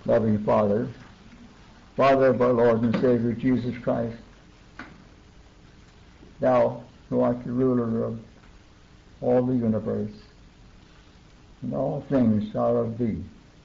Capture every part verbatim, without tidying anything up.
loving Father, Father of our Lord and Savior Jesus Christ, Thou who art the ruler of all the universe, and all things are of Thee.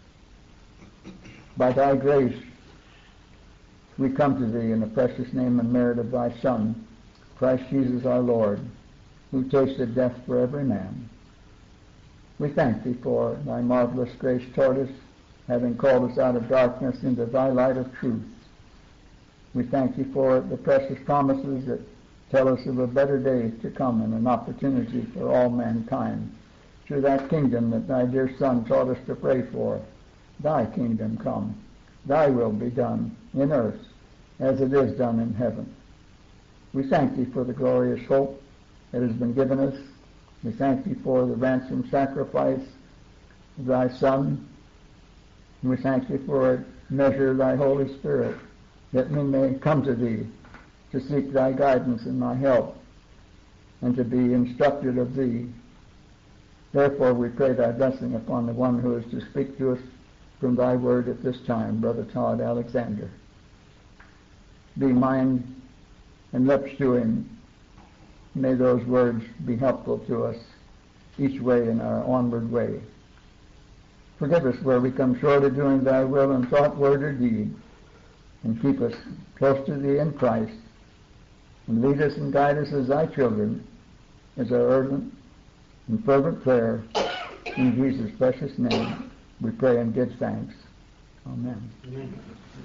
By Thy grace we come to Thee in the precious name and merit of Thy Son, Christ Jesus our Lord, who tasted death for every man. We thank Thee for Thy marvelous grace toward us, having called us out of darkness into Thy light of truth. We thank Thee for the precious promises that tell us of a better day to come and an opportunity for all mankind through that kingdom that Thy dear Son taught us to pray for. Thy kingdom come, Thy will be done in earth as it is done in heaven. We thank Thee for the glorious hope that has been given us. We thank Thee for the ransom sacrifice of Thy Son. And we thank Thee for a measure of Thy Holy Spirit, that we may come to Thee to seek Thy guidance and Thy help, and to be instructed of Thee. Therefore we pray Thy blessing upon the one who is to speak to us from Thy word at this time, Brother Todd Alexander. Be mind and lips to him. May those words be helpful to us each way in our onward way. Forgive us where we come short of doing Thy will in thought, word, or deed, and keep us close to Thee in Christ, and lead us and guide us as Thy children, as our urgent and fervent prayer. In Jesus' precious name we pray and give thanks. Amen. Amen.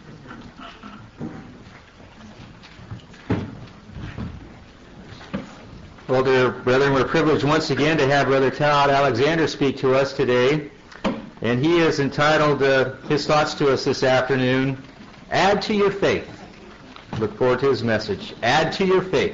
Well, dear brethren, we're privileged once again to have Brother Todd Alexander speak to us today. And he is entitled, uh, his thoughts to us this afternoon, Add to Your Faith. Look forward to his message. Add to your faith.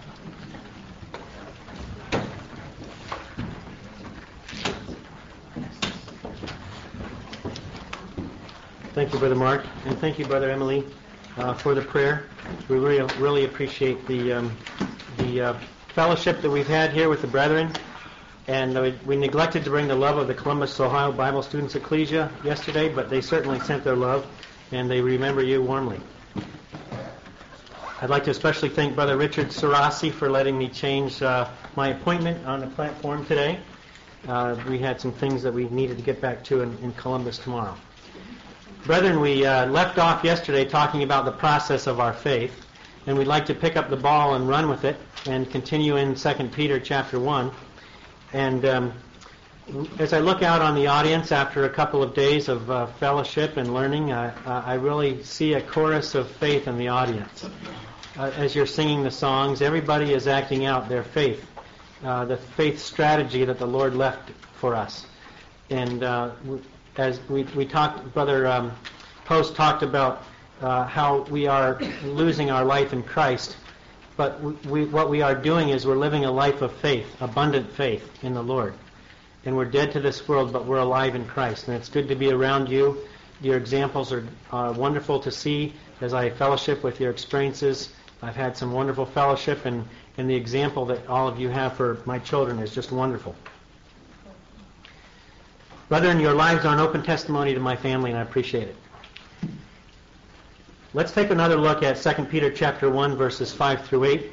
Thank you, Brother Mark, and thank you, Brother Emily, uh, for the prayer. We really, really appreciate the um, the uh, fellowship that we've had here with the brethren. And uh, we, we neglected to bring the love of the Columbus, Ohio Bible Students Ecclesia yesterday, but they certainly sent their love, and they remember you warmly. I'd like to especially thank Brother Richard Sarasi for letting me change uh, my appointment on the platform today. Uh, we had some things that we needed to get back to in, in Columbus tomorrow. Brethren, we uh, left off yesterday talking about the process of our faith, and we'd like to pick up the ball and run with it and continue in Second Peter chapter one. And um, as I look out on the audience after a couple of days of uh, fellowship and learning, uh, uh, I really see a chorus of faith in the audience. Uh, as you're singing the songs, everybody is acting out their faith, uh, the faith strategy that the Lord left for us. And uh, as we, we talked, Brother um, Post talked about uh, how we are losing our life in Christ, but we, we, what we are doing is we're living a life of faith, abundant faith in the Lord. And we're dead to this world, but we're alive in Christ. And it's good to be around you. Your examples are uh, wonderful to see as I fellowship with your experiences. I've had some wonderful fellowship, and, and the example that all of you have for my children is just wonderful. Brethren, your lives are an open testimony to my family, and I appreciate it. Let's take another look at Second Peter chapter one, verses five through eight.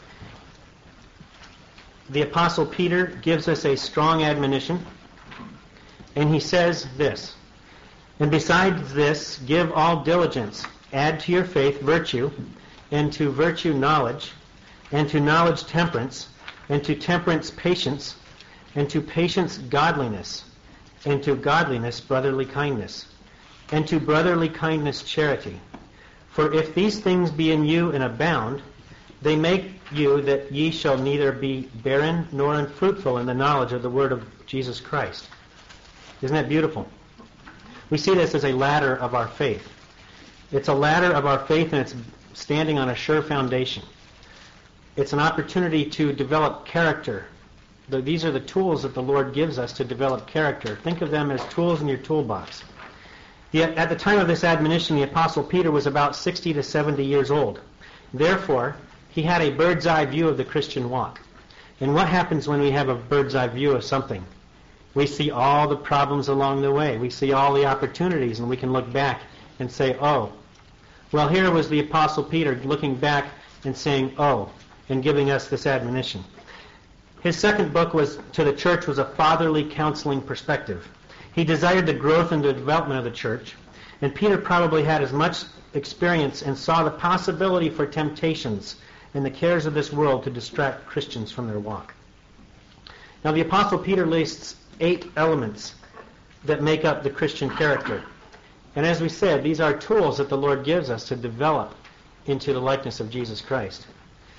The Apostle Peter gives us a strong admonition, and he says this, "And besides this, give all diligence, add to your faith virtue, and to virtue knowledge, and to knowledge temperance, and to temperance patience, and to patience godliness, and to godliness brotherly kindness, and to brotherly kindness charity. For if these things be in you and abound, they make you that ye shall neither be barren nor unfruitful in the knowledge of the word of Jesus Christ." Isn't that beautiful? We see this as a ladder of our faith. It's a ladder of our faith, and it's standing on a sure foundation. It's an opportunity to develop character. The, these are the tools that the Lord gives us to develop character. Think of them as tools in your toolbox. The, at the time of this admonition, the Apostle Peter was about sixty to seventy years old. Therefore, he had a bird's eye view of the Christian walk. And what happens when we have a bird's eye view of something? We see all the problems along the way. We see all the opportunities, and we can look back and say, oh. Well, here was the Apostle Peter looking back and saying, oh, and giving us this admonition. His second book was to the church was a fatherly counseling perspective. He desired the growth and the development of the church, and Peter probably had as much experience and saw the possibility for temptations and the cares of this world to distract Christians from their walk. Now, the Apostle Peter lists eight elements that make up the Christian character. And as we said, these are tools that the Lord gives us to develop into the likeness of Jesus Christ.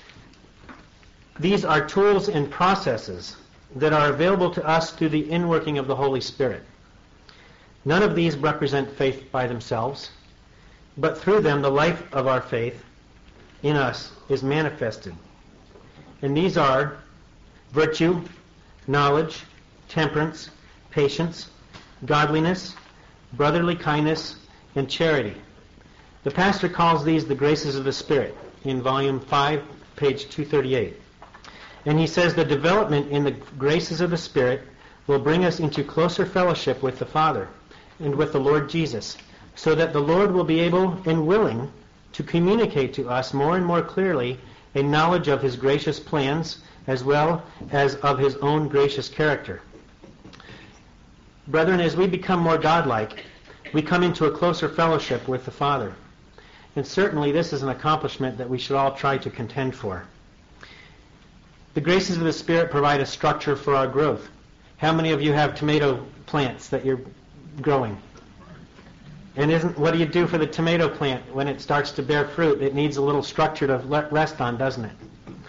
These are tools and processes that are available to us through the inworking of the Holy Spirit. None of these represent faith by themselves, but through them the life of our faith in us is manifested. And these are virtue, knowledge, temperance, patience, godliness, brotherly kindness, and charity. The pastor calls these the graces of the Spirit in volume five, page two thirty-eight. And he says the development in the graces of the Spirit will bring us into closer fellowship with the Father and with the Lord Jesus, so that the Lord will be able and willing to communicate to us more and more clearly a knowledge of His gracious plans as well as of His own gracious character. Brethren, as we become more godlike, we come into a closer fellowship with the Father. And certainly this is an accomplishment that we should all try to contend for. The graces of the Spirit provide a structure for our growth. How many of you have tomato plants that you're growing? And isn't what do you do for the tomato plant when it starts to bear fruit? It needs a little structure to rest on, doesn't it?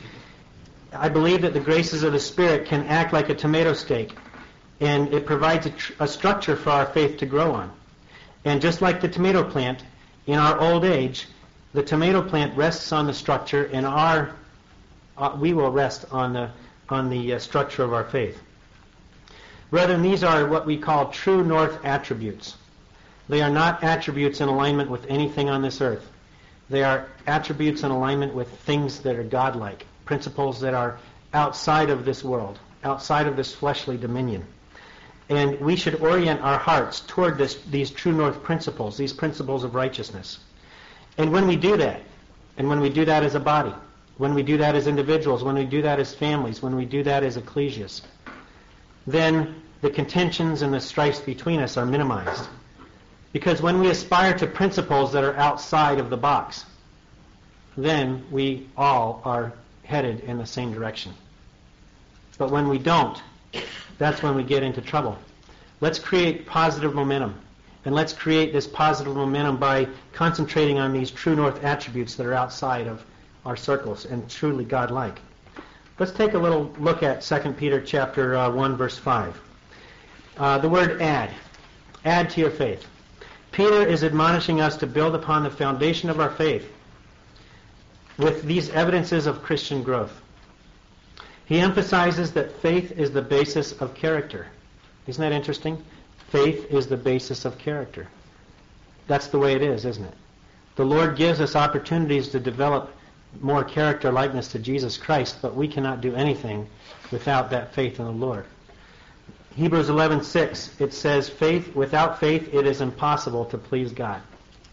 I believe that the graces of the Spirit can act like a tomato stake, and it provides a, tr- a structure for our faith to grow on. And just like the tomato plant, in our old age, the tomato plant rests on the structure, and our uh, we will rest on the on the uh, structure of our faith. Brethren, these are what we call true north attributes. They are not attributes in alignment with anything on this earth. They are attributes in alignment with things that are godlike, principles that are outside of this world, outside of this fleshly dominion. And we should orient our hearts toward this, these true north principles, these principles of righteousness. And when we do that, and when we do that as a body, when we do that as individuals, when we do that as families, when we do that as ecclesias, then the contentions and the strifes between us are minimized. Because when we aspire to principles that are outside of the box, then we all are headed in the same direction. But when we don't, that's when we get into trouble. Let's create positive momentum. And let's create this positive momentum by concentrating on these true north attributes that are outside of our circles and truly godlike. Let's take a little look at Second Peter chapter uh, one, verse five. Uh, the word add. Add to your faith. Peter is admonishing us to build upon the foundation of our faith with these evidences of Christian growth. He emphasizes that faith is the basis of character. Isn't that interesting? Faith is the basis of character. That's the way it is, isn't it? The Lord gives us opportunities to develop more character likeness to Jesus Christ, but we cannot do anything without that faith in the Lord. Hebrews eleven six, it says, "Faith without faith it is impossible to please God."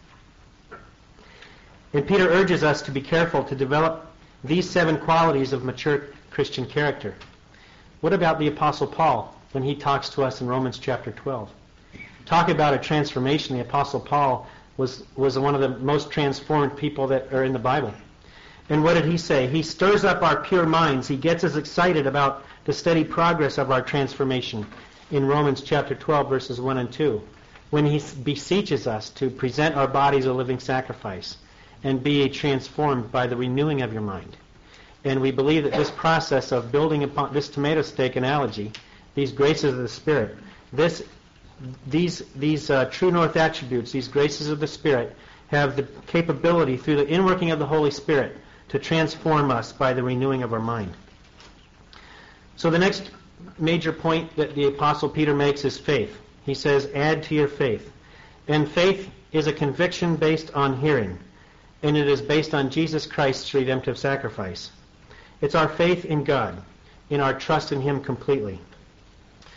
And Peter urges us to be careful to develop these seven qualities of mature Christian character. What about the Apostle Paul when he talks to us in Romans chapter twelve? Talk about a transformation. The Apostle Paul was, was one of the most transformed people that are in the Bible. And what did he say? He stirs up our pure minds. He gets us excited about the steady progress of our transformation in Romans chapter twelve, verses one and two, when he beseeches us to present our bodies a living sacrifice and be transformed by the renewing of your mind. And we believe that this process of building upon this tomato stake analogy, these graces of the Spirit, this, these, these uh, true north attributes, these graces of the Spirit, have the capability through the inworking of the Holy Spirit to transform us by the renewing of our mind. So the next major point that the Apostle Peter makes is faith. He says, add to your faith. And faith is a conviction based on hearing, and it is based on Jesus Christ's redemptive sacrifice. It's our faith in God, in our trust in Him completely.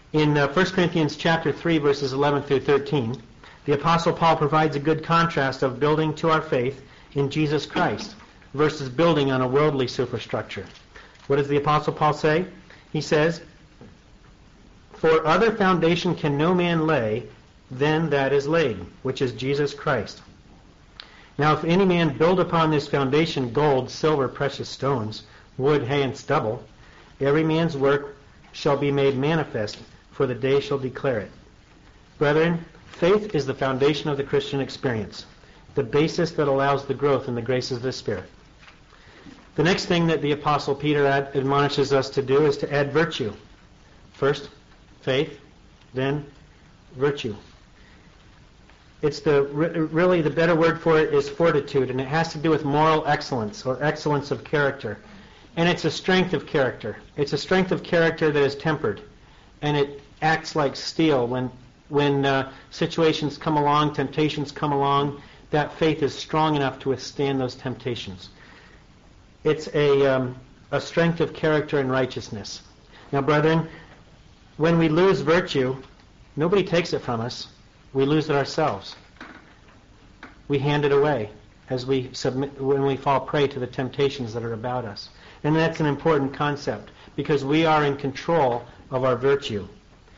In uh, First Corinthians chapter three, verses eleven through thirteen, the Apostle Paul provides a good contrast of building to our faith in Jesus Christ versus building on a worldly superstructure. What does the Apostle Paul say? He says, "For other foundation can no man lay than that is laid, which is Jesus Christ. Now if any man build upon this foundation gold, silver, precious stones, wood, hay, and stubble, every man's work shall be made manifest, for the day shall declare it." Brethren, faith is the foundation of the Christian experience, the basis that allows the growth in the graces of the Spirit. The next thing that the Apostle Peter ad- admonishes us to do is to add virtue. First, faith, then virtue. It's the really the better word for it is fortitude, and it has to do with moral excellence or excellence of character. And it's a strength of character. It's a strength of character that is tempered, and it acts like steel when when uh, situations come along, temptations come along. That faith is strong enough to withstand those temptations. It's a um, a strength of character and righteousness. Now, brethren, when we lose virtue, nobody takes it from us. We lose it ourselves. We hand it away as we submit when we fall prey to the temptations that are about us. And that's an important concept because we are in control of our virtue.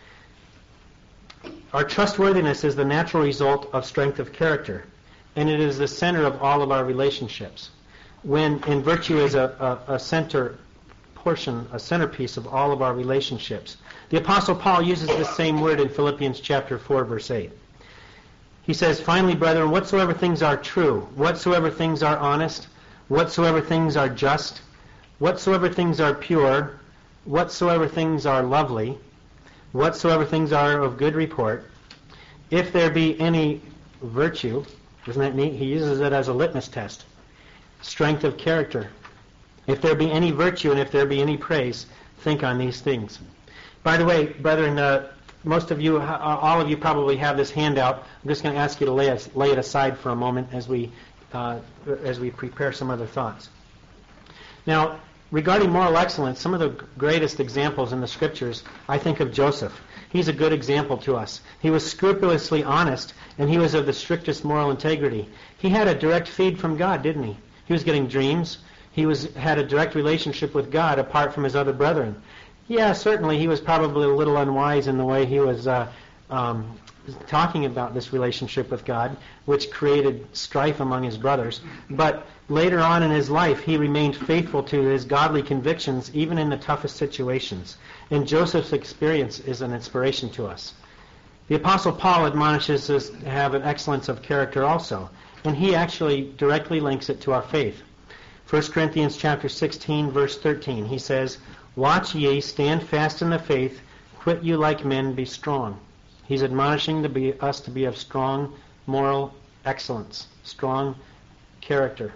Our trustworthiness is the natural result of strength of character, and it is the center of all of our relationships. When in virtue is a, a, a center portion, a centerpiece of all of our relationships. The Apostle Paul uses this same word in Philippians chapter four, verse eight. He says, "Finally, brethren, whatsoever things are true, whatsoever things are honest, whatsoever things are just, whatsoever things are pure, whatsoever things are lovely, whatsoever things are of good report, if there be any virtue," isn't that neat? He uses it as a litmus test. Strength of character. "If there be any virtue and if there be any praise, think on these things." By the way, brethren, uh, most of you, uh, all of you probably have this handout. I'm just going to ask you to lay it, lay it aside for a moment as we uh, as we prepare some other thoughts. Now, regarding moral excellence, some of the greatest examples in the Scriptures, I think of Joseph. He's a good example to us. He was scrupulously honest, and he was of the strictest moral integrity. He had a direct feed from God, didn't he? He was getting dreams. He was had a direct relationship with God apart from his other brethren. Yeah, certainly he was probably a little unwise in the way he was uh, um, talking about this relationship with God, which created strife among his brothers. But later on in his life, he remained faithful to his godly convictions, even in the toughest situations. And Joseph's experience is an inspiration to us. The Apostle Paul admonishes us to have an excellence of character also, and he actually directly links it to our faith. First Corinthians chapter sixteen, verse thirteen, he says, "Watch ye, stand fast in the faith, quit you like men, be strong." He's admonishing to be, us to be of strong moral excellence, strong character.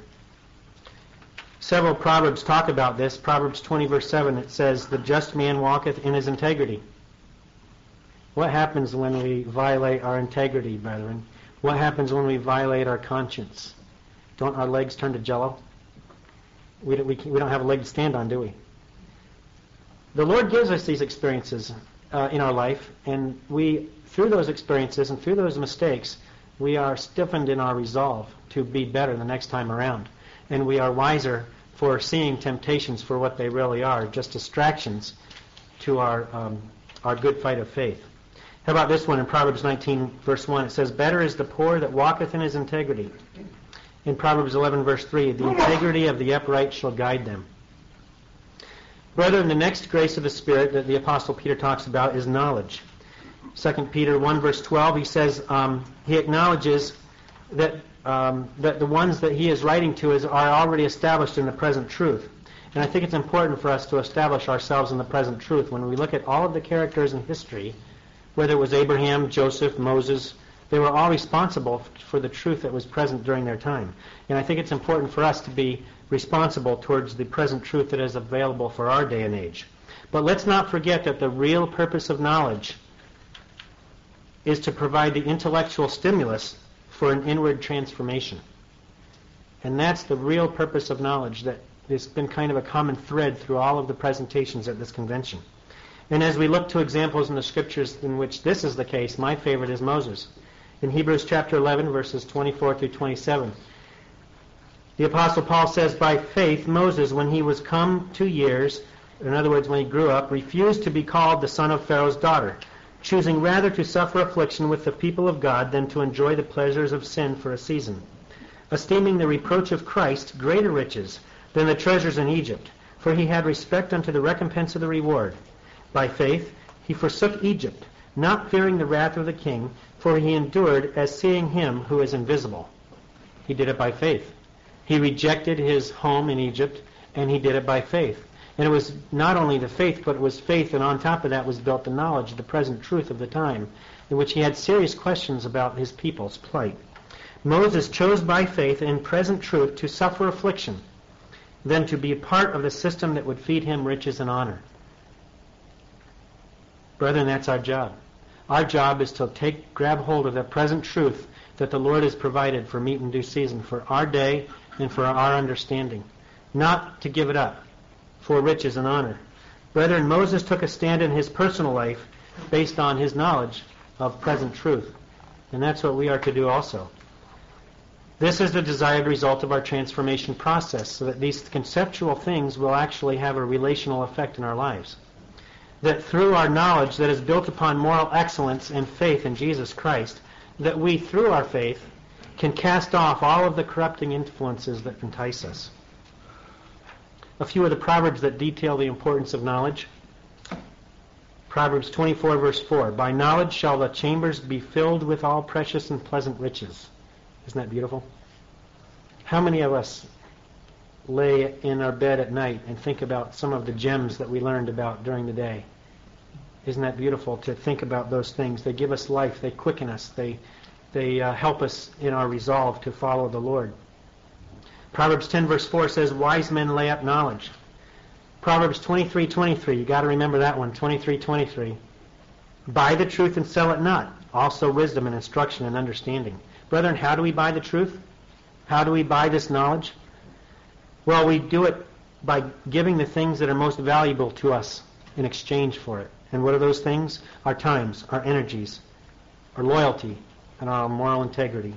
Several Proverbs talk about this. Proverbs twenty, verse seven, it says, "The just man walketh in his integrity." What happens when we violate our integrity, brethren? What happens when we violate our conscience? Don't our legs turn to jello? We don't, we, we don't have a leg to stand on, do we? The Lord gives us these experiences uh, in our life, and we, through those experiences and through those mistakes, we are stiffened in our resolve to be better the next time around. And we are wiser for seeing temptations for what they really are, just distractions to our um, our good fight of faith. How about this one in Proverbs nineteen, verse one? It says, "Better is the poor that walketh in his integrity." In Proverbs eleven, verse three, "The integrity of the upright shall guide them." Brethren, the next grace of the Spirit that the Apostle Peter talks about is knowledge. Second Peter one, verse twelve, he says, um, he acknowledges that um, that the ones that he is writing to is, are already established in the present truth. And I think it's important for us to establish ourselves in the present truth. When we look at all of the characters in history, whether it was Abraham, Joseph, Moses, they were all responsible for the truth that was present during their time. And I think it's important for us to be responsible towards the present truth that is available for our day and age. But let's not forget that the real purpose of knowledge is to provide the intellectual stimulus for an inward transformation. And that's the real purpose of knowledge that has been kind of a common thread through all of the presentations at this convention. And as we look to examples in the Scriptures in which this is the case, my favorite is Moses. In Hebrews chapter eleven, verses twenty-four through twenty-seven, the Apostle Paul says, "By faith Moses, when he was come to years," in other words, when he grew up, "refused to be called the son of Pharaoh's daughter, choosing rather to suffer affliction with the people of God than to enjoy the pleasures of sin for a season, esteeming the reproach of Christ greater riches than the treasures in Egypt, for he had respect unto the recompense of the reward. By faith he forsook Egypt, not fearing the wrath of the king, for he endured as seeing him who is invisible." He did it by faith. He rejected his home in Egypt, and he did it by faith. And it was not only the faith, but it was faith, and on top of that was built the knowledge of the present truth of the time, in which he had serious questions about his people's plight. Moses chose by faith in present truth to suffer affliction, than to be a part of the system that would feed him riches and honor. Brethren, that's our job. Our job is to take, grab hold of the present truth that the Lord has provided for meat and due season, for our day and for our understanding, not to give it up for riches and honor. Brethren, Moses took a stand in his personal life based on his knowledge of present truth, and that's what we are to do also. This is the desired result of our transformation process, so that these conceptual things will actually have a relational effect in our lives. That through our knowledge that is built upon moral excellence and faith in Jesus Christ, that we, through our faith, can cast off all of the corrupting influences that entice us. A few of the Proverbs that detail the importance of knowledge. Proverbs twenty-four, verse four, "By knowledge shall the chambers be filled with all precious and pleasant riches." Isn't that beautiful? How many of us lay in our bed at night and think about some of the gems that we learned about during the day? Isn't that beautiful to think about those things? They give us life. They quicken us. They they uh, help us in our resolve to follow the Lord. Proverbs ten, verse four says, "Wise men lay up knowledge." Proverbs twenty-three, twenty-three, you got to remember that one, twenty-three, twenty-three. "Buy the truth and sell it not, also wisdom and instruction and understanding." Brethren, how do we buy the truth? How do we buy this knowledge? Well, we do it by giving the things that are most valuable to us in exchange for it. And what are those things? Our times, our energies, our loyalty, and our moral integrity.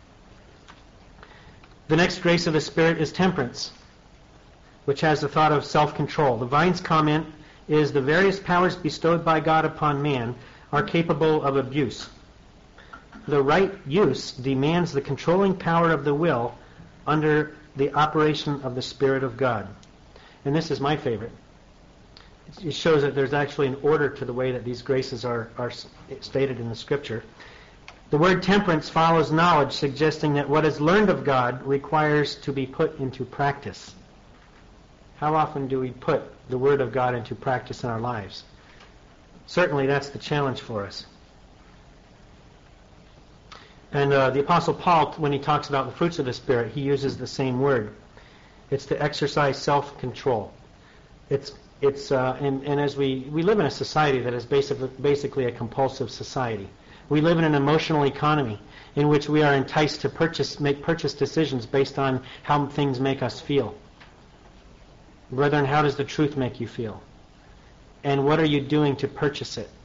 The next grace of the Spirit is temperance, which has the thought of self-control. The Vine's comment is, "The various powers bestowed by God upon man are capable of abuse. The right use demands the controlling power of the will under the operation of the Spirit of God." And this is my favorite. It shows that there's actually an order to the way that these graces are, are stated in the Scripture. The word temperance follows knowledge, suggesting that what is learned of God requires to be put into practice. How often do we put the Word of God into practice in our lives? Certainly that's the challenge for us. And uh, the Apostle Paul, when he talks about the fruits of the Spirit, he uses the same word. It's to exercise self-control. It's it's uh, and, and as we, we live in a society that is basically basically a compulsive society. We live in an emotional economy in which we are enticed to purchase make purchase decisions based on how things make us feel. Brethren, how does the truth make you feel? And what are you doing to purchase it?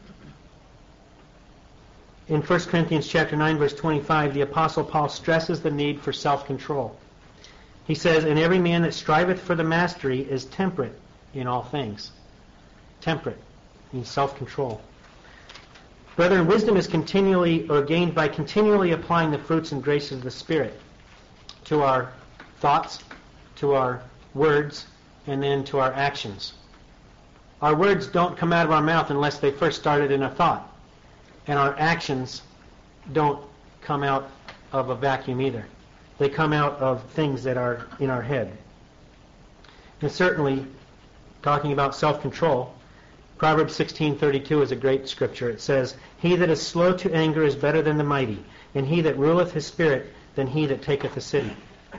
In First Corinthians chapter nine, verse twenty-five, the Apostle Paul stresses the need for self-control. He says, "And every man that striveth for the mastery is temperate in all things." Temperate means self-control. Brethren, wisdom is continually or gained by continually applying the fruits and graces of the Spirit to our thoughts, to our words, and then to our actions. Our words don't come out of our mouth unless they first started in a thought. And our actions don't come out of a vacuum either. They come out of things that are in our head. And certainly, talking about self-control, Proverbs sixteen thirty-two is a great scripture. It says, "He that is slow to anger is better than the mighty, and he that ruleth his spirit than he that taketh a city."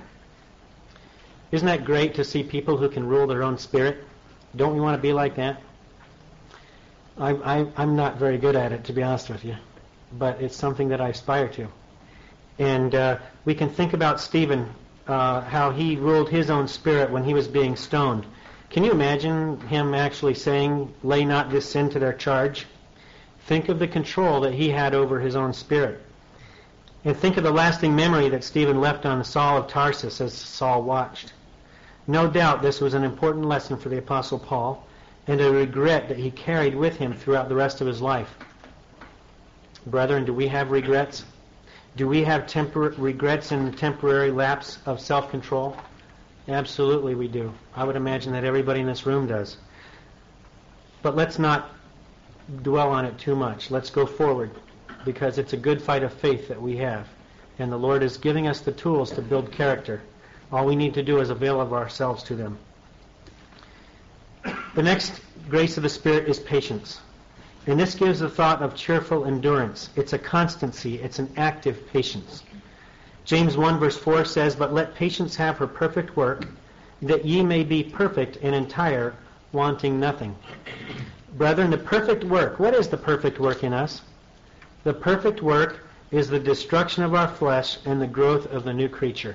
Isn't that great to see people who can rule their own spirit? Don't we want to be like that? I, I, I'm not very good at it, to be honest with you, but it's something that I aspire to. And uh, we can think about Stephen, uh, how he ruled his own spirit when he was being stoned. Can you imagine him actually saying, lay not this sin to their charge? Think of the control that he had over his own spirit. And think of the lasting memory that Stephen left on Saul of Tarsus as Saul watched. No doubt this was an important lesson for the Apostle Paul, and a regret that he carried with him throughout the rest of his life. Brethren, do we have regrets? Do we have tempor- regrets in the temporary lapse of self-control? Absolutely we do. I would imagine that everybody in this room does. But let's not dwell on it too much. Let's go forward, because it's a good fight of faith that we have. And the Lord is giving us the tools to build character. All we need to do is avail of ourselves to them. The next grace of the Spirit is patience. And this gives the thought of cheerful endurance. It's a constancy. It's an active patience. James one verse four says, but let patience have her perfect work, that ye may be perfect and entire, wanting nothing. Brethren, the perfect work, what is the perfect work in us? The perfect work is the destruction of our flesh and the growth of the new creature.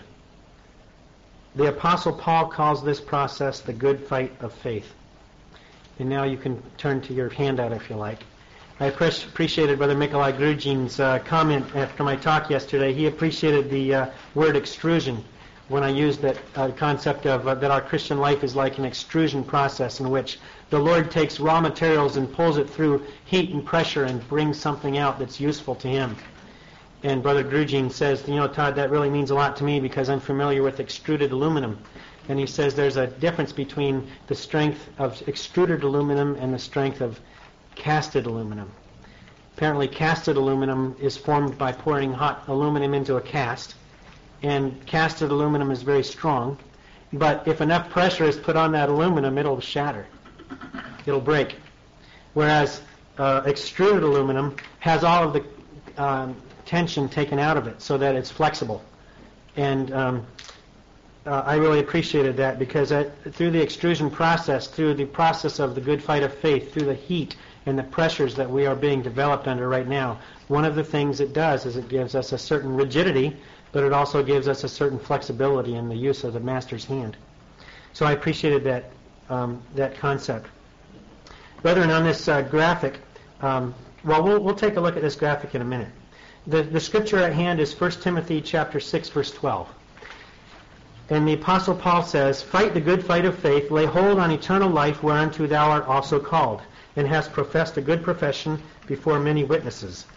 The Apostle Paul calls this process the good fight of faith. And now you can turn to your handout if you like. I appreciated Brother Nikolai Grudzin's uh, comment after my talk yesterday. He appreciated the uh, word extrusion when I used that uh, concept of uh, that our Christian life is like an extrusion process in which the Lord takes raw materials and pulls it through heat and pressure and brings something out that's useful to Him. And Brother Grudzin says, you know, Todd, that really means a lot to me because I'm familiar with extruded aluminum. And he says there's a difference between the strength of extruded aluminum and the strength of casted aluminum. Apparently casted aluminum is formed by pouring hot aluminum into a cast, and casted aluminum is very strong, but if enough pressure is put on that aluminum, it'll shatter. It'll break. Whereas uh, extruded aluminum has all of the um, tension taken out of it so that it's flexible. And um, uh, I really appreciated that because I, through the extrusion process, through the process of the good fight of faith, through the heat and the pressures that we are being developed under right now, one of the things it does is it gives us a certain rigidity, but it also gives us a certain flexibility in the use of the Master's hand. So I appreciated that um, that concept. Brethren, on this uh, graphic, um, well, well, we'll take a look at this graphic in a minute. The, the scripture at hand is First Timothy chapter six, verse twelve. And the Apostle Paul says, fight the good fight of faith, lay hold on eternal life whereunto thou art also called, and hast professed a good profession before many witnesses.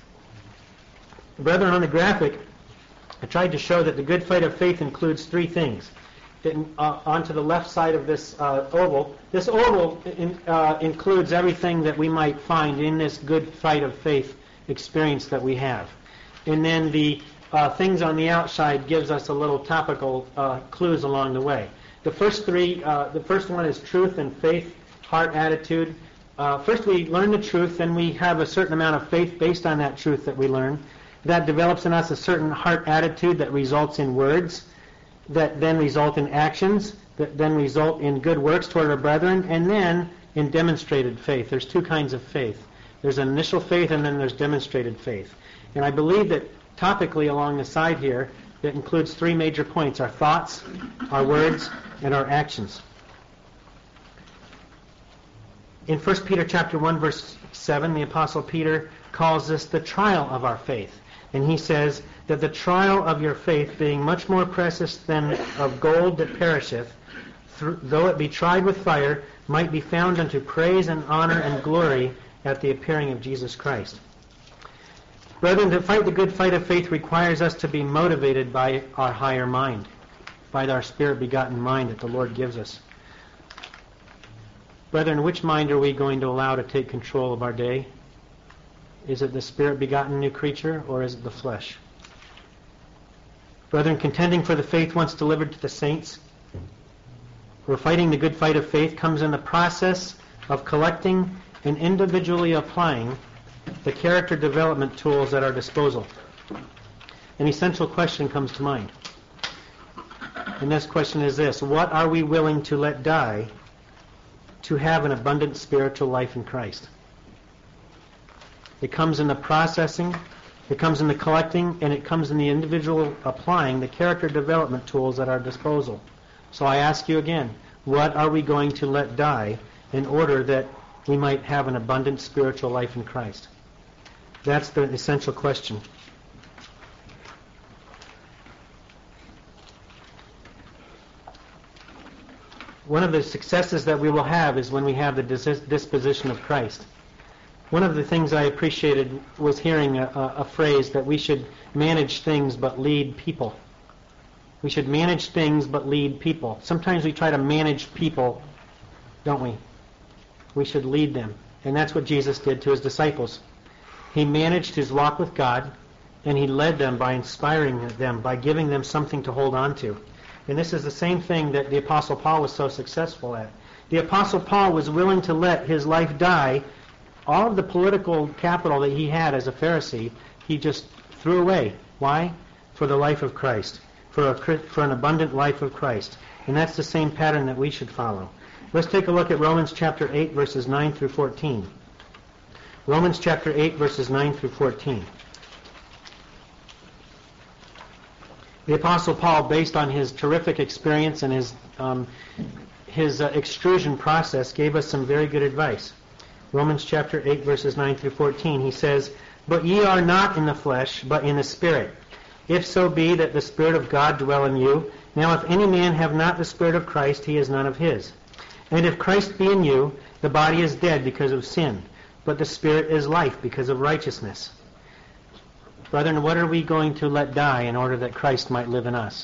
Brethren, on the graphic, I tried to show that the good fight of faith includes three things. It, uh, onto the left side of this uh, oval, this oval in, uh, includes everything that we might find in this good fight of faith experience that we have. And then the uh, things on the outside gives us a little topical uh, clues along the way. The first three, uh, the first one is truth and faith, heart attitude. Uh, first we learn the truth, then we have a certain amount of faith based on that truth that we learn. That develops in us a certain heart attitude that results in words, that then result in actions, that then result in good works toward our brethren, and then in demonstrated faith. There's two kinds of faith. There's an initial faith and then there's demonstrated faith. And I believe that topically along the side here, it includes three major points: our thoughts, our words, and our actions. In First Peter chapter one, verse seven, the Apostle Peter calls this the trial of our faith. And he says that the trial of your faith, being much more precious than of gold that perisheth, th- though it be tried with fire, might be found unto praise and honor and glory at the appearing of Jesus Christ. Brethren, to fight the good fight of faith requires us to be motivated by our higher mind, by our Spirit-begotten mind that the Lord gives us. Brethren, which mind are we going to allow to take control of our day? Is it the Spirit-begotten new creature, or is it the flesh? Brethren, contending for the faith once delivered to the saints, or fighting the good fight of faith, comes in the process of collecting and individually applying the character development tools at our disposal. An essential question comes to mind. And this question is this: what are we willing to let die to have an abundant spiritual life in Christ? It comes in the processing, it comes in the collecting, and it comes in the individual applying the character development tools at our disposal. So I ask you again, What are we going to let die in order that we might have an abundant spiritual life in Christ? That's the essential question. One of the successes that we will have is when we have the dis- disposition of Christ. One of the things I appreciated was hearing a, a, a phrase that we should manage things but lead people. We should manage things but lead people. Sometimes we try to manage people, don't we? We should lead them. And that's what Jesus did to his disciples. He managed his walk with God, and he led them by inspiring them, by giving them something to hold on to. And this is the same thing that the Apostle Paul was so successful at. The Apostle Paul was willing to let his life die. All of the political capital that he had as a Pharisee, he just threw away. Why? For the life of Christ. For, a, for an abundant life of Christ. And that's the same pattern that we should follow. Let's take a look at Romans chapter eight, verses nine through fourteen. Romans chapter eight, verses nine through fourteen. The Apostle Paul, based on his terrific experience and his um, his uh, extrusion process, gave us some very good advice. Romans chapter eight, verses nine through fourteen, he says, "But ye are not in the flesh, but in the Spirit, if so be that the Spirit of God dwell in you. Now if any man have not the Spirit of Christ, he is none of his. And if Christ be in you, the body is dead because of sin, but the Spirit is life because of righteousness." Brethren, what are we going to let die in order that Christ might live in us?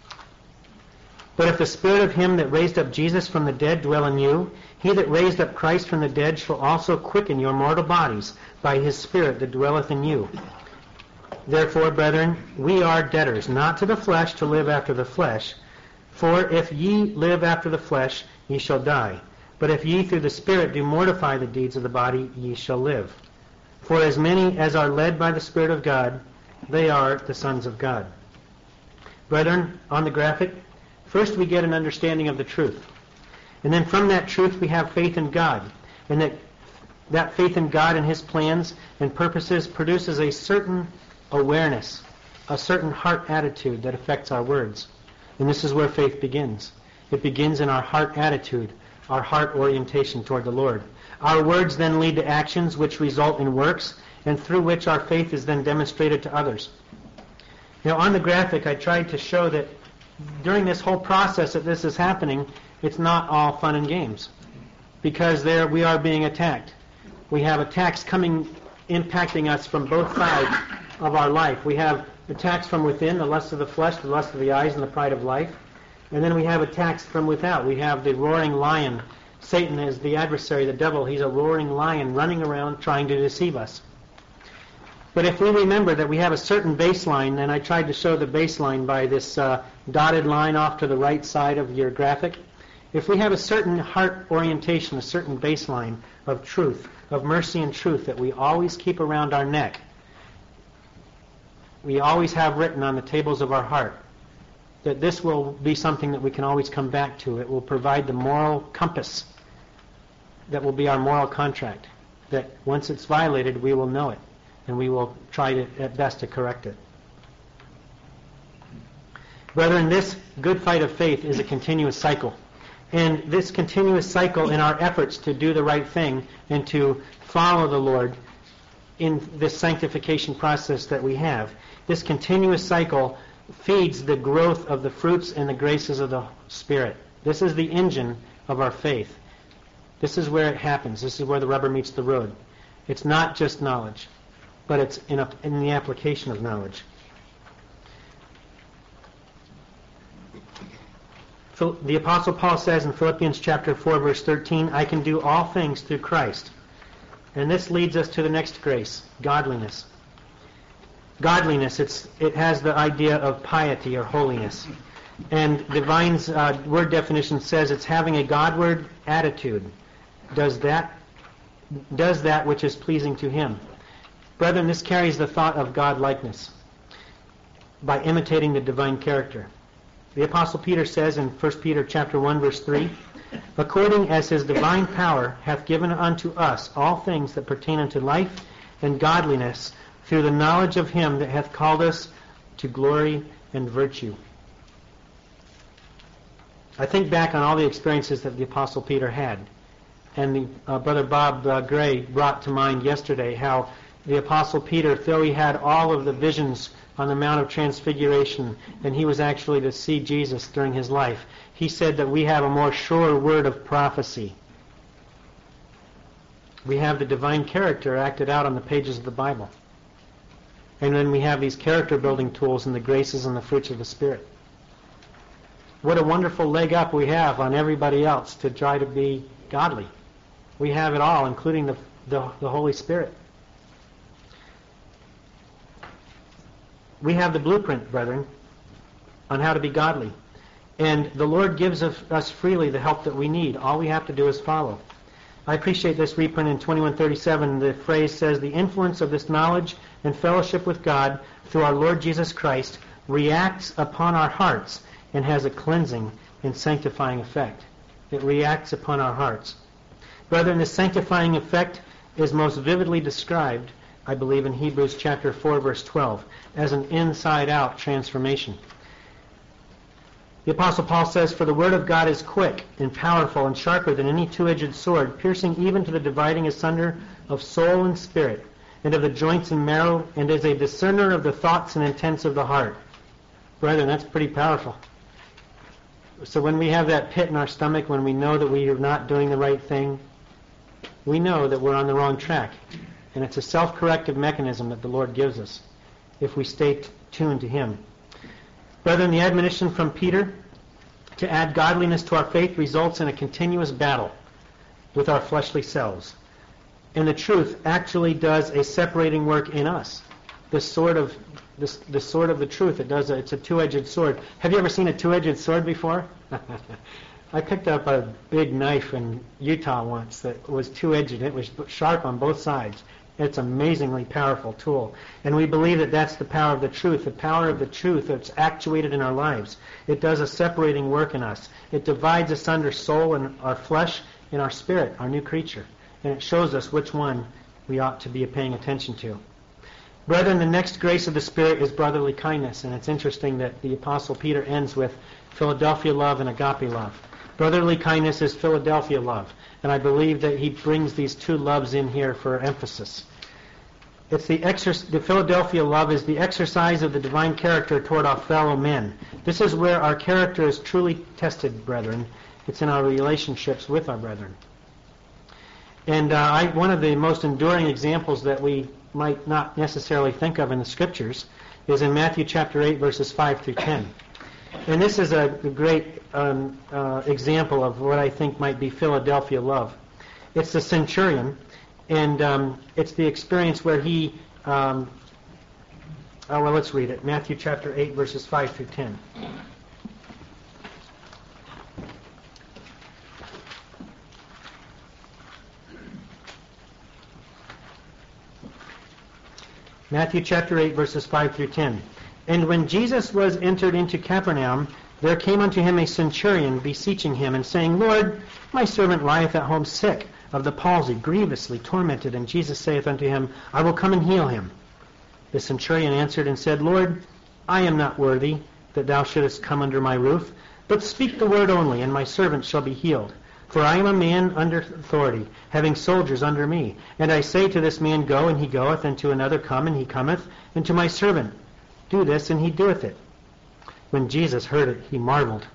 "But if the Spirit of him that raised up Jesus from the dead dwell in you, he that raised up Christ from the dead shall also quicken your mortal bodies by his Spirit that dwelleth in you. Therefore, brethren, we are debtors, not to the flesh, to live after the flesh. For if ye live after the flesh, ye shall die. But if ye through the Spirit do mortify the deeds of the body, ye shall live. For as many as are led by the Spirit of God, they are the sons of God." Brethren, on the graphic, first we get an understanding of the truth. And then from that truth we have faith in God. And that, that faith in God and his plans and purposes produces a certain awareness, a certain heart attitude that affects our words. And this is where faith begins. It begins in our heart attitude, our heart orientation toward the Lord. Our words then lead to actions which result in works, and through which our faith is then demonstrated to others. Now on the graphic I tried to show that during this whole process that this is happening, it's not all fun and games. Because there we are being attacked. We have attacks coming, impacting us from both sides of our life. We have attacks from within, the lust of the flesh, the lust of the eyes, and the pride of life. And then we have attacks from without. We have the roaring lion. Satan is the adversary, the devil. He's a roaring lion running around trying to deceive us. But if we remember that we have a certain baseline, and I tried to show the baseline by this uh, dotted line off to the right side of your graphic. If we have a certain heart orientation, a certain baseline of truth, of mercy and truth that we always keep around our neck, we always have written on the tables of our heart, that this will be something that we can always come back to. It will provide the moral compass that will be our moral contract, that once it's violated, we will know it, and we will try to, at best to correct it. Brethren, this good fight of faith is a continuous cycle. And this continuous cycle in our efforts to do the right thing and to follow the Lord in this sanctification process that we have, this continuous cycle feeds the growth of the fruits and the graces of the Spirit. This is the engine of our faith. This is where it happens. This is where the rubber meets the road. It's not just knowledge, but it's in, a, in the application of knowledge. The Apostle Paul says in Philippians chapter four, verse thirteen, "I can do all things through Christ." And this leads us to the next grace, godliness. Godliness, it's, it has the idea of piety or holiness. And Divine's uh, word definition says it's having a Godward attitude. Does that, does that which is pleasing to him. Brethren, this carries the thought of God-likeness by imitating the divine character. The Apostle Peter says in First Peter chapter one, verse three, "According as his divine power hath given unto us all things that pertain unto life and godliness, through the knowledge of him that hath called us to glory and virtue." I think back on all the experiences that the Apostle Peter had. And the, uh, Brother Bob uh, Gray brought to mind yesterday how the Apostle Peter, though he had all of the visions on the Mount of Transfiguration, and he was actually to see Jesus during his life, he said that we have a more sure word of prophecy. We have the divine character acted out on the pages of the Bible. And then we have these character building tools and the graces and the fruits of the Spirit. What a wonderful leg up we have on everybody else to try to be godly. We have it all, including the, the, the Holy Spirit. We have the blueprint, brethren, on how to be godly. And the Lord gives us freely the help that we need. All we have to do is follow. I appreciate this reprint in twenty-one thirty-seven. The phrase says, the influence of this knowledge and fellowship with God through our Lord Jesus Christ reacts upon our hearts and has a cleansing and sanctifying effect. It reacts upon our hearts. Brethren, this sanctifying effect is most vividly described, I believe, in Hebrews chapter four, verse twelve, as an inside-out transformation. The Apostle Paul says, for the word of God is quick and powerful and sharper than any two-edged sword, piercing even to the dividing asunder of soul and spirit, and of the joints and marrow, and is a discerner of the thoughts and intents of the heart. Brethren, that's pretty powerful. So when we have that pit in our stomach, when we know that we are not doing the right thing, we know that we're on the wrong track. And it's a self-corrective mechanism that the Lord gives us if we stay t- tuned to Him. Brethren, the admonition from Peter to add godliness to our faith results in a continuous battle with our fleshly selves. And the truth actually does a separating work in us. The sword of this, the sword of the truth. It does. A, it's a two-edged sword. Have you ever seen a two-edged sword before? I picked up a big knife in Utah once that was two-edged. It was sharp on both sides. It's an amazingly powerful tool. And we believe that that's the power of the truth, the power of the truth that's actuated in our lives. It does a separating work in us. It divides asunder soul and our flesh and our spirit, our new creature. And it shows us which one we ought to be paying attention to. Brethren, the next grace of the Spirit is brotherly kindness. And it's interesting that the Apostle Peter ends with Philadelphia love and agape love. Brotherly kindness is Philadelphia love. And I believe that he brings these two loves in here for emphasis. It's the, exer- the Philadelphia love is the exercise of the divine character toward our fellow men. This is where our character is truly tested, brethren. It's in our relationships with our brethren. And uh, I, one of the most enduring examples that we might not necessarily think of in the Scriptures is in Matthew chapter eight, verses five through ten. And this is a great um, uh, example of what I think might be Philadelphia love. It's the centurion, and um, it's the experience where he... Um, oh, well, let's read it. Matthew chapter eight, verses five through ten. Matthew chapter eight, verses five through ten. And when Jesus was entered into Capernaum, there came unto him a centurion, beseeching him, and saying, Lord, my servant lieth at home sick of the palsy, grievously tormented. And Jesus saith unto him, I will come and heal him. The centurion answered and said, Lord, I am not worthy that thou shouldest come under my roof, but speak the word only, and my servant shall be healed. For I am a man under authority, having soldiers under me. And I say to this man, Go, and he goeth, and to another, Come, and he cometh, and to my servant, Do this, and he doeth it. When Jesus heard it, he marveled,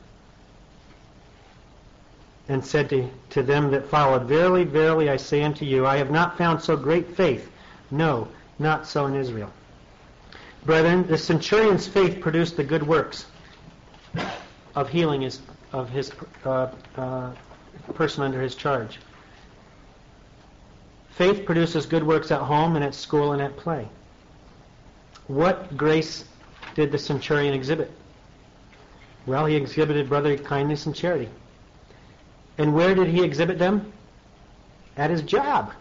and said to, to them that followed, Verily, verily, I say unto you, I have not found so great faith, no, not so in Israel. Brethren, the centurion's faith produced the good works of healing his, of his uh, uh, person under his charge. Faith produces good works at home and at school and at play. What grace did the centurion exhibit? Well, he exhibited brotherly kindness and charity. And where did he exhibit them? At his job.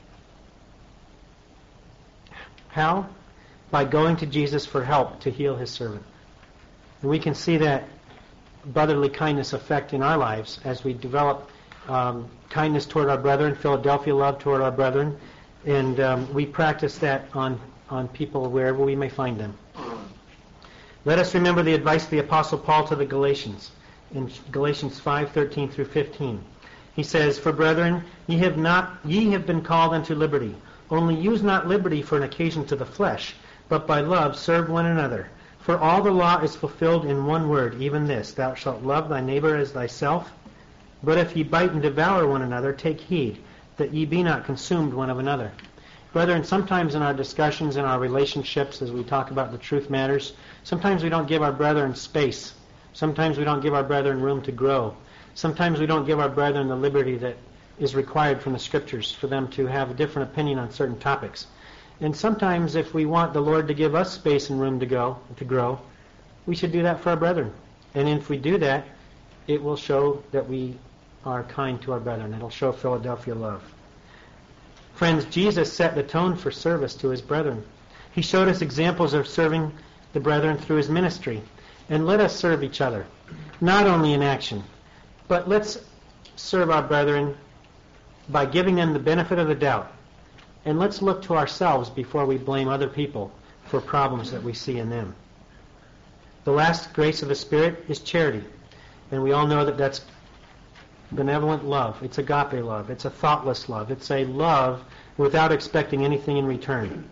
How? By going to Jesus for help to heal his servant. And we can see that brotherly kindness effect in our lives as we develop um, kindness toward our brethren, Philadelphia love toward our brethren, and um, we practice that on, on people wherever we may find them. Let us remember the advice of the Apostle Paul to the Galatians. in Galatians five thirteen through fifteen. He says, "For brethren, ye have not ye have been called unto liberty. Only use not liberty for an occasion to the flesh, but by love serve one another. For all the law is fulfilled in one word, even this, Thou shalt love thy neighbor as thyself. But if ye bite and devour one another, take heed, that ye be not consumed one of another." Brethren, sometimes in our discussions, in our relationships, as we talk about the truth matters, sometimes we don't give our brethren space. Sometimes we don't give our brethren room to grow. Sometimes we don't give our brethren the liberty that is required from the Scriptures for them to have a different opinion on certain topics. And sometimes if we want the Lord to give us space and room to go, to grow, we should do that for our brethren. And if we do that, it will show that we are kind to our brethren. It'll show Philadelphia love. Friends, Jesus set the tone for service to his brethren. He showed us examples of serving the brethren through his ministry. And let us serve each other, not only in action, but let's serve our brethren by giving them the benefit of the doubt. And let's look to ourselves before we blame other people for problems that we see in them. The last grace of the Spirit is charity. And we all know that that's benevolent love. It's agape love. It's a thoughtless love. It's a love without expecting anything in return.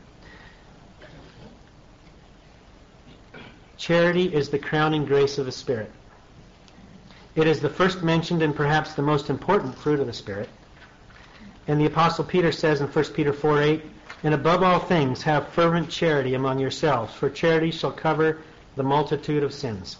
Charity is the crowning grace of the Spirit. It is the first mentioned and perhaps the most important fruit of the Spirit. And the Apostle Peter says in First Peter four eight, "And above all things have fervent charity among yourselves, for charity shall cover the multitude of sins."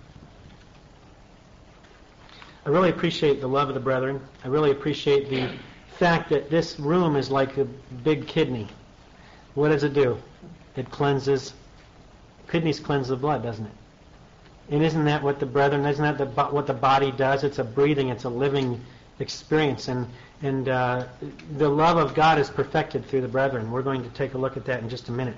I really appreciate the love of the brethren. I really appreciate the fact that this room is like a big kidney. What does it do? It cleanses. Kidneys cleanse the blood, doesn't it? And isn't that what the brethren, isn't that the, what the body does? It's a breathing, it's a living experience. And, and uh, the love of God is perfected through the brethren. We're going to take a look at that in just a minute.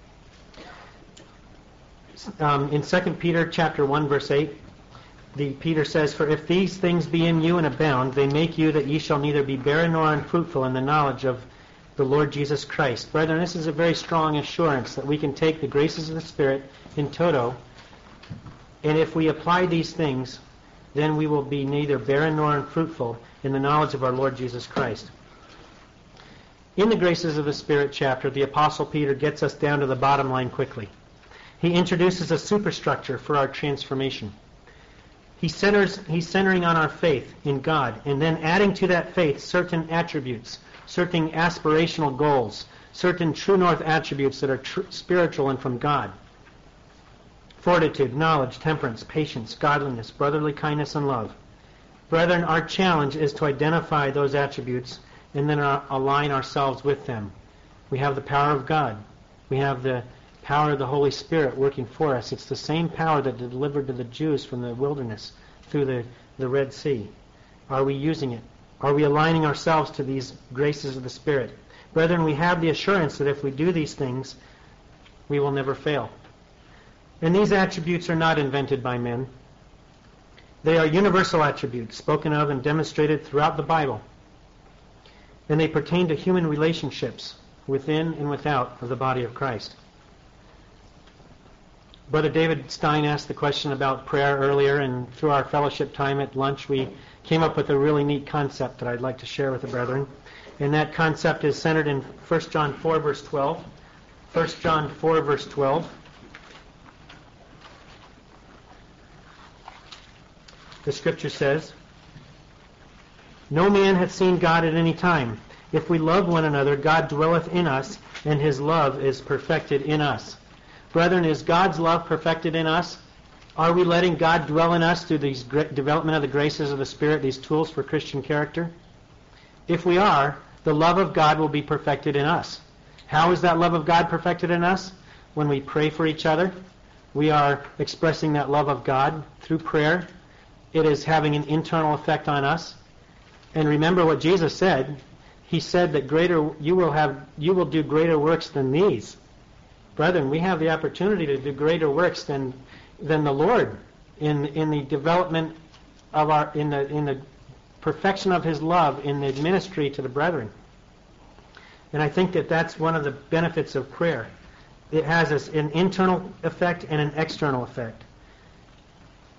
Um, in Second Peter chapter one, verse eight, the Peter says, "For if these things be in you and abound, they make you that ye shall neither be barren nor unfruitful in the knowledge of the Lord Jesus Christ." Brethren, this is a very strong assurance that we can take the graces of the Spirit in toto, and if we apply these things, then we will be neither barren nor unfruitful in the knowledge of our Lord Jesus Christ. In the graces of the Spirit chapter, the Apostle Peter gets us down to the bottom line quickly. He introduces a superstructure for our transformation. He centers, he's centering on our faith in God, and then adding to that faith certain attributes, certain aspirational goals, certain true north attributes that are tr- spiritual and from God. Fortitude, knowledge, temperance, patience, godliness, brotherly kindness, and love. Brethren, our challenge is to identify those attributes and then uh, align ourselves with them. We have the power of God. We have the power of the Holy Spirit working for us. It's the same power that delivered to the Jews from the wilderness through the, the Red Sea. Are we using it? Are we aligning ourselves to these graces of the Spirit? Brethren, we have the assurance that if we do these things, we will never fail. And these attributes are not invented by men. They are universal attributes spoken of and demonstrated throughout the Bible. And they pertain to human relationships within and without of the body of Christ. Brother David Stein asked the question about prayer earlier, and through our fellowship time at lunch, we came up with a really neat concept that I'd like to share with the brethren. And that concept is centered in First John four, verse twelve. First John four, verse twelve. The Scripture says, "No man hath seen God at any time. If we love one another, God dwelleth in us, and his love is perfected in us." Brethren, is God's love perfected in us? Are we letting God dwell in us through these gra- development of the graces of the Spirit, these tools for Christian character? If we are, the love of God will be perfected in us. How is that love of God perfected in us? When we pray for each other, we are expressing that love of God through prayer. It is having an internal effect on us. And remember what Jesus said. He said that greater you will have you will do greater works than these. Brethren, we have the opportunity to do greater works than than the Lord in in the development of our in the in the perfection of his love in the ministry to the brethren. And I think that that's one of the benefits of prayer. It has an internal effect and an external effect.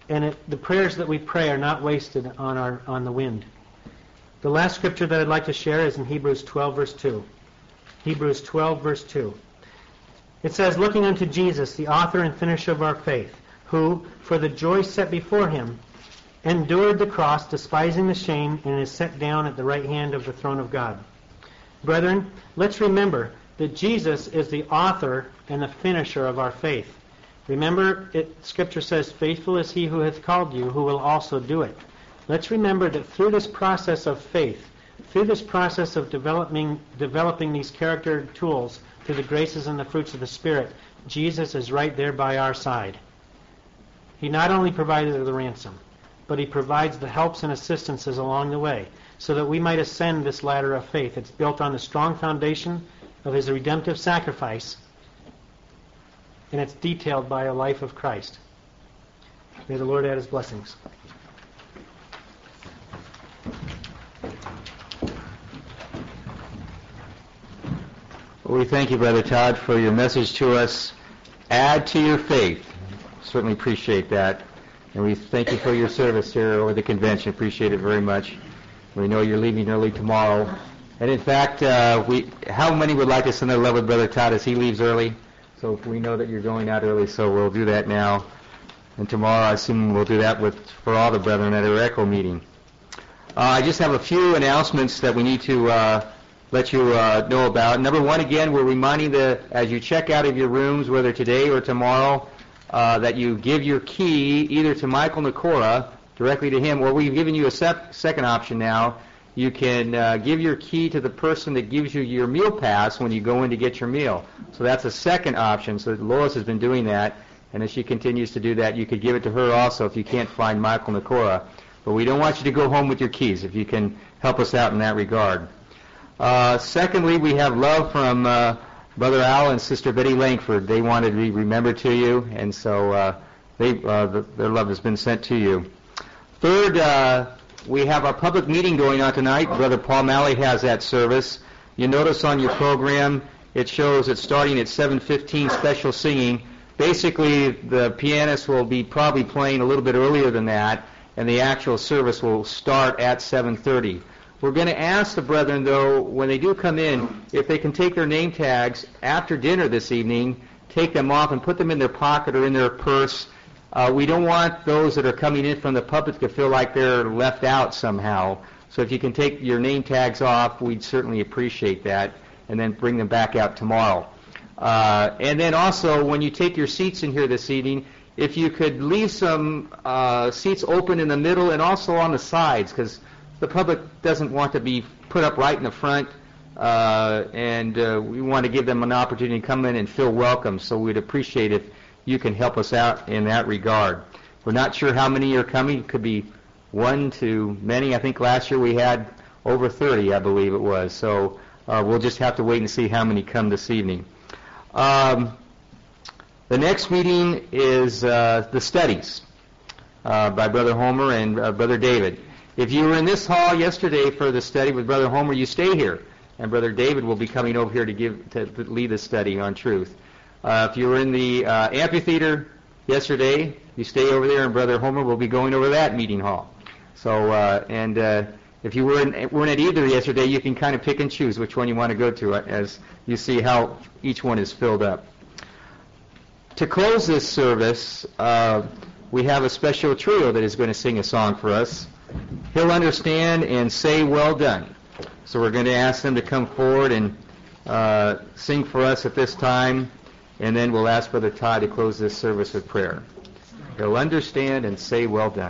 and it, the prayers that we pray are not wasted on our on the wind. The last scripture that I'd like to share is in Hebrews twelve, verse two. Hebrews twelve, verse two. It says, "Looking unto Jesus, the author and finisher of our faith, who, for the joy set before him, endured the cross, despising the shame, and is set down at the right hand of the throne of God." Brethren, let's remember that Jesus is the author and the finisher of our faith. Remember, it, Scripture says, "Faithful is he who hath called you, who will also do it." Let's remember that through this process of faith, through this process of developing developing these character tools through the graces and the fruits of the Spirit, Jesus is right there by our side. He not only provided the ransom, but he provides the helps and assistances along the way so that we might ascend this ladder of faith. It's built on the strong foundation of his redemptive sacrifice, and it's detailed by a life of Christ. May the Lord add his blessings. Well, we thank you, Brother Todd, for your message to us. Add to your faith. Certainly appreciate that. And we thank you for your service here over the convention. Appreciate it very much. We know you're leaving early tomorrow. And in fact, uh, we how many would like to send their love with Brother Todd as he leaves early? So we know that you're going out early, so we'll do that now. And tomorrow, I assume we'll do that with for all the brethren at our ECHO meeting. Uh, I just have a few announcements that we need to uh, let you uh, know about. Number one, again, we're reminding that as you check out of your rooms, whether today or tomorrow, uh, that you give your key either to Michael Nakora, directly to him, or we've given you a sep- second option now. You can uh, give your key to the person that gives you your meal pass when you go in to get your meal. So that's a second option. So Lois has been doing that, and as she continues to do that, you could give it to her also if you can't find Michael Nakora. But we don't want you to go home with your keys, if you can help us out in that regard. Uh, secondly, we have love from uh, Brother Al and Sister Betty Langford. They wanted to be remembered to you, and so uh, they, uh, the, their love has been sent to you. Third, uh, we have our public meeting going on tonight. Brother Paul Malley has that service. You notice on your program it shows it's starting at seven fifteen, special singing. Basically, the pianist will be probably playing a little bit earlier than that, and the actual service will start at seven thirty. We're going to ask the brethren, though, when they do come in, if they can take their name tags after dinner this evening, take them off and put them in their pocket or in their purse. Uh, we don't want those that are coming in from the public to feel like they're left out somehow. So if you can take your name tags off, we'd certainly appreciate that, and then bring them back out tomorrow. Uh, and then also, when you take your seats in here this evening, if you could leave some uh, seats open in the middle and also on the sides, because the public doesn't want to be put up right in the front, uh, and uh, we want to give them an opportunity to come in and feel welcome, so we'd appreciate if you can help us out in that regard. We're not sure how many are coming. It could be one to many. I think last year we had over thirty, I believe it was, so uh, we'll just have to wait and see how many come this evening. Um, the next meeting is uh, the studies uh, by Brother Homer and uh, Brother David. If you were in this hall yesterday for the study with Brother Homer, you stay here, and Brother David will be coming over here to give to, to lead the study on truth. Uh, if you were in the uh, amphitheater yesterday, you stay over there, and Brother Homer will be going over that meeting hall. So, uh, and uh, if you were in, weren't at either yesterday, you can kind of pick and choose which one you want to go to as you see how each one is filled up. To close this service, uh, we have a special trio that is going to sing a song for us. He'll Understand and Say Well Done. So we're going to ask them to come forward and uh, sing for us at this time, and then we'll ask Brother Todd to close this service with prayer. He'll Understand and Say Well Done.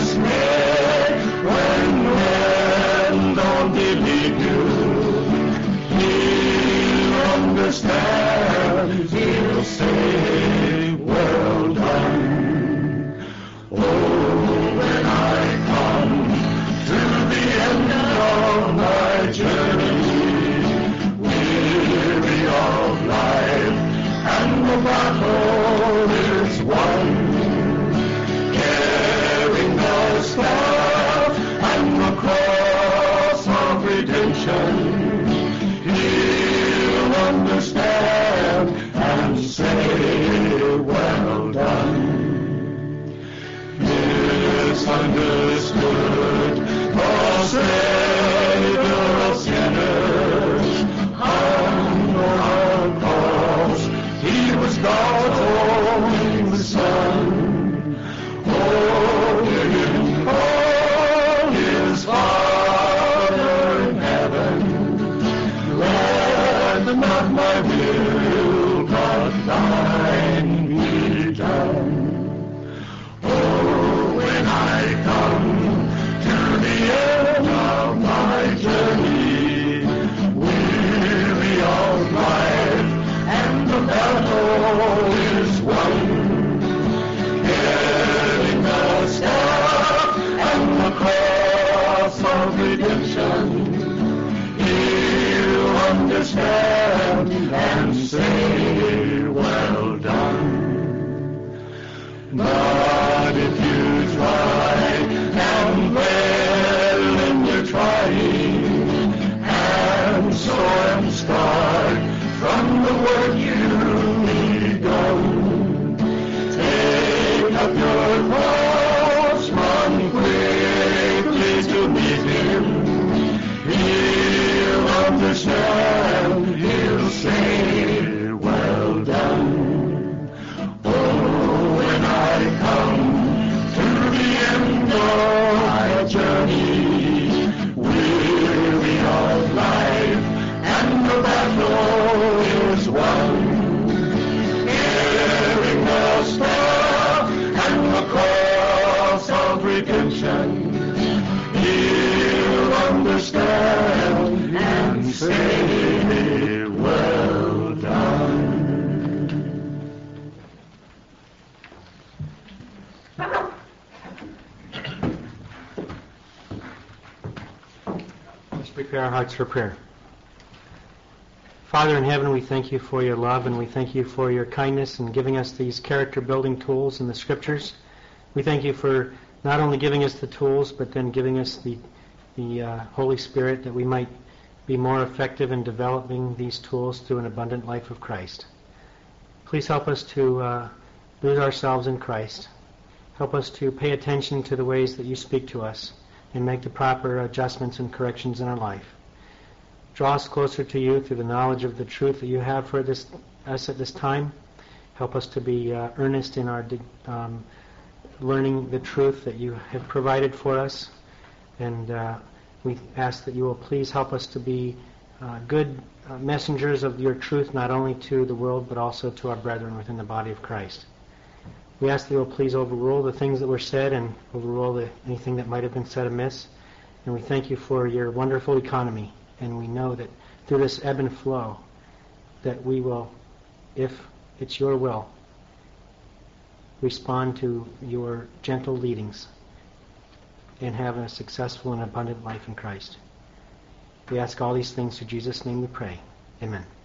dismay when men don't believe you. He'll understand. He'll say, well done. Oh, when I come to the end of my journey, weary of life, and the battle is won, carrying the staff and the cross of redemption, he'll understand and say, well done. Misunderstood, the Savior of sinners, hung on a cross, he was God's only Son. Oh, hear him call his Father in heaven, let not my will, but thine be done. When I come to the end of my journey, weary of life, and the battle is won, carrying the staff and the cross of redemption, he'll understand and say, well done. But if you try and fail in your trying, and so am scarred from the work you begun, take up your cross, run quickly to meet him. He'll understand, he'll say, well done. Journey, weary of life, and the battle is won, carrying the staff and the cross of redemption, he'll understand and say, well done. Prepare our hearts for prayer. Father in heaven, we thank you for your love, and we thank you for your kindness in giving us these character-building tools in the Scriptures. We thank you for not only giving us the tools, but then giving us the, the uh, Holy Spirit, that we might be more effective in developing these tools through an abundant life of Christ. Please help us to uh, lose ourselves in Christ. Help us to pay attention to the ways that you speak to us, and make the proper adjustments and corrections in our life. Draw us closer to you through the knowledge of the truth that you have for this, us at this time. Help us to be uh, earnest in our um, learning the truth that you have provided for us. And uh, we ask that you will please help us to be uh, good uh, messengers of your truth, not only to the world, but also to our brethren within the body of Christ. We ask that you will please overrule the things that were said and overrule the, anything that might have been said amiss. And we thank you for your wonderful economy. And we know that through this ebb and flow, that we will, if it's your will, respond to your gentle leadings and have a successful and abundant life in Christ. We ask all these things in Jesus' name we pray. Amen.